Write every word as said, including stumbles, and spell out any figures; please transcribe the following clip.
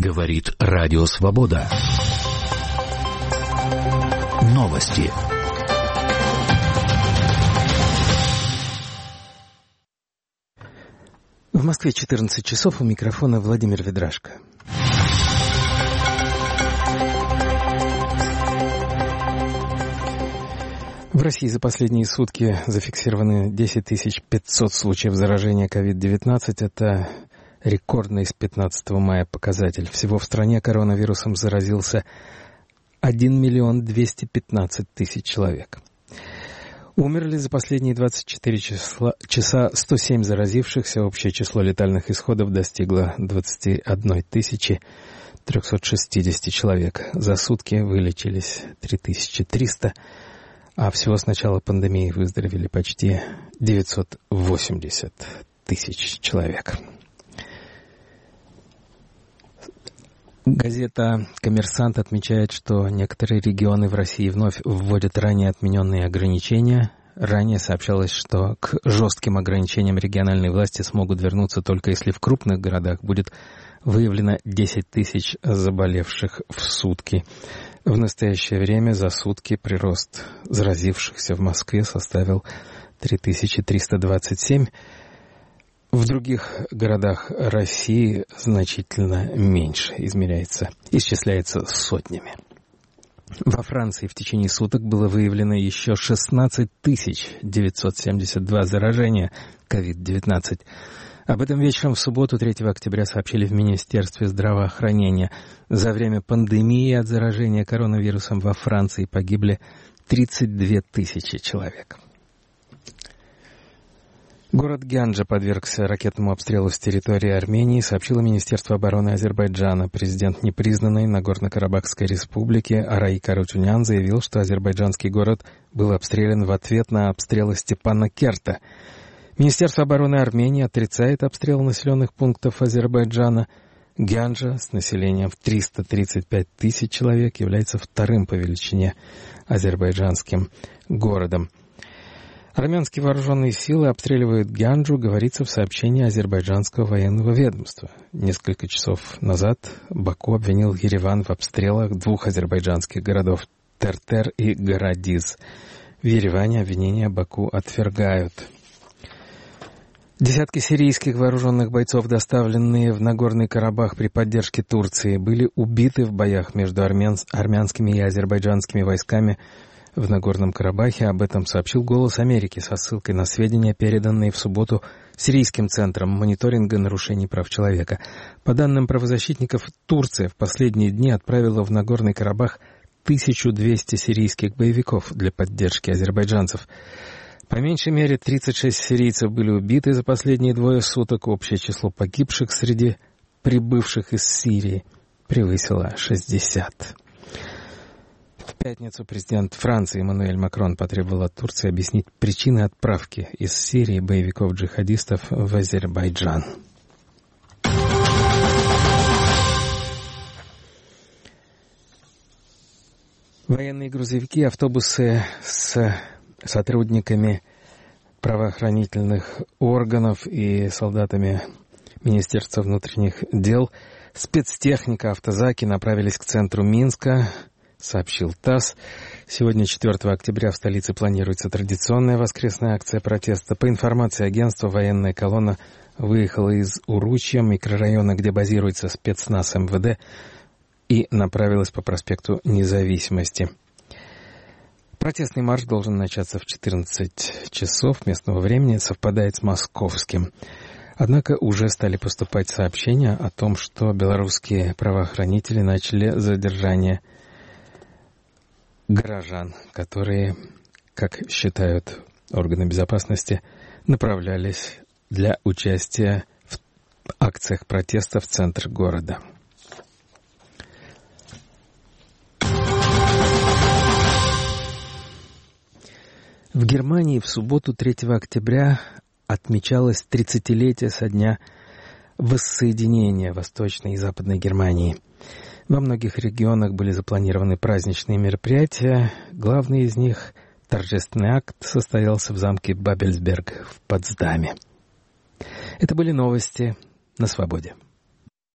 Говорит Радио Свобода. Новости. В Москве четырнадцать часов, у микрофона Владимир Ведрашко. В России за последние сутки зафиксированы десять тысяч пятьсот случаев заражения ковид девятнадцать. Это рекордный с пятнадцатого мая показатель. Всего в стране коронавирусом заразился один миллион двести пятнадцать тысяч человек. Умерли за последние двадцать четыре числа, часа сто семь заразившихся. Общее число летальных исходов достигло двадцать одна тысяча триста шестьдесят человек. За сутки вылечились три тысячи триста, а всего с начала пандемии выздоровели почти девятьсот восемьдесят тысяч человек. Газета «Коммерсант» отмечает, что некоторые регионы в России вновь вводят ранее отмененные ограничения. Ранее сообщалось, что к жестким ограничениям региональные власти смогут вернуться только если в крупных городах будет выявлено десять тысяч заболевших в сутки. В настоящее время за сутки прирост заразившихся в Москве составил три тысячи триста двадцать семь. В других городах России значительно меньше, измеряется, исчисляется сотнями. Во Франции в течение суток было выявлено еще шестнадцать тысяч девятьсот семьдесят два заражения ковид девятнадцать. Об этом вечером в субботу, третьего октября, сообщили в Министерстве здравоохранения. За время пандемии от заражения коронавирусом во Франции погибли тридцать две тысячи человек. Город Гянджа подвергся ракетному обстрелу с территории Армении, сообщило Министерство обороны Азербайджана. Президент непризнанной Нагорно-Карабахской республики Арай Карачунян заявил, что азербайджанский город был обстрелян в ответ на обстрелы Степанакерта. Министерство обороны Армении отрицает обстрел населенных пунктов Азербайджана. Гянджа с населением в триста тридцать пять тысяч человек является вторым по величине азербайджанским городом. Армянские вооруженные силы обстреливают Гянджу, говорится в сообщении азербайджанского военного ведомства. Несколько часов назад Баку обвинил Ереван в обстрелах двух азербайджанских городов Тертер и Гарадиз. В Ереване обвинения Баку отвергают. Десятки сирийских вооруженных бойцов, доставленные в Нагорный Карабах при поддержке Турции, были убиты в боях между армян... армянскими и азербайджанскими войсками в Нагорном Карабахе. Об этом сообщил «Голос Америки» со ссылкой на сведения, переданные в субботу Сирийским центром мониторинга нарушений прав человека. По данным правозащитников, Турция в последние дни отправила в Нагорный Карабах тысячу двести сирийских боевиков для поддержки азербайджанцев. По меньшей мере тридцать шесть сирийцев были убиты за последние двое суток. Общее число погибших среди прибывших из Сирии превысило шестьдесят. В пятницу президент Франции Эммануэль Макрон потребовал от Турции объяснить причины отправки из Сирии боевиков-джихадистов в Азербайджан. Военные грузовики, автобусы с сотрудниками правоохранительных органов и солдатами Министерства внутренних дел, спецтехника, автозаки направились к центру Минска, сообщил ТАСС. Сегодня, четвёртого октября, в столице планируется традиционная воскресная акция протеста. По информации агентства, военная колонна выехала из Уручья, микрорайона, где базируется спецназ эм вэ дэ, и направилась по проспекту Независимости. Протестный марш должен начаться в четырнадцать часов местного времени, совпадает с московским. Однако уже стали поступать сообщения о том, что белорусские правоохранители начали задержание горожан, которые, как считают органы безопасности, направлялись для участия в акциях протеста в центр города. В Германии в субботу, третьего октября, отмечалось тридцатилетие со дня воссоединения Восточной и Западной Германии. Во многих регионах были запланированы праздничные мероприятия. Главный из них, торжественный акт, состоялся в замке Бабельсберг в Потсдаме. Это были новости на свободе.